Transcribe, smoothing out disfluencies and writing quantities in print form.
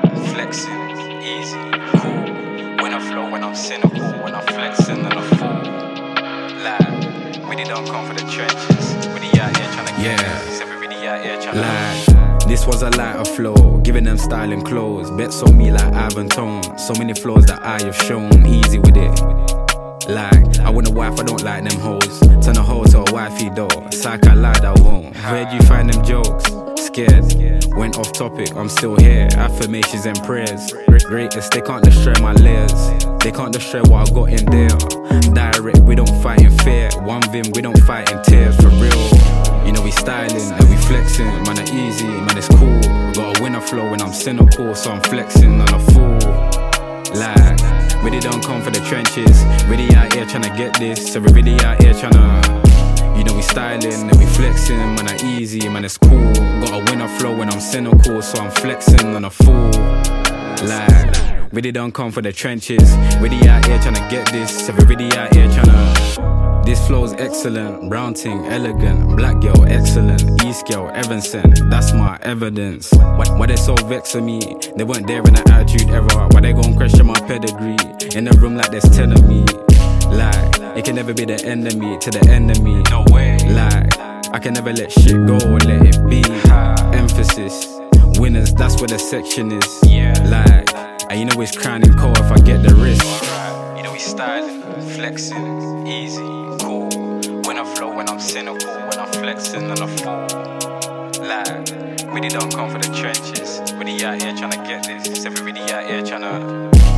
Flexing, easy, cool. When I flow, when I'm cynical, when I'm flexing and I fool. Like, really don't come for the trenches. Really out here trying to get this. Everybody out here trying to. This was a lighter flow, giving them styling clothes. Bets on me like Ivan Tone. So many flaws that I have shown, easy with it. Like, I want a wife, I don't like them hoes. Turn a hoe to a wifey though. Psych, I lied, I won't. Where'd you find them jokes? Scared, went off topic, I'm still here. Affirmations and prayers. Greatest, they can't destroy my layers. They can't destroy what I got in there. Direct, we don't fight in fear. One vim, we don't fight in tears, for real. You know we styling and we flexing. Man, it's easy, man, it's cool. Got a winner flow when I'm cynical, so I'm flexing on a fool. Like, really don't come for the trenches. Really out here tryna get this. So we really out here tryna, you know we styling and we flexing. Man, it's easy, man, it's cool. Got a winner flow when I'm cynical, so I'm flexing on a fool. Like, really don't come for the trenches. Really out here tryna get this. So we really out here tryna. This flow's excellent, brown ting, elegant, black girl, excellent, East girl, Evanson, that's my evidence. Why they so vexed with me? They weren't there in the attitude era. Why they gon' question my pedigree? In the room like there's 10 of me. Like, it can never be the enemy to the enemy. No way. Like, I can never let shit go or let it be. Emphasis, winners, that's where the section is. Like, and you know it's crowning cold if I get the risk. Alright, you know we styling, flexing, easy, cool. When I flow, when I'm cynical, when I'm flexing on a fool. Like, really don't come for the trenches. Really out here tryna get this. Everybody out here tryna.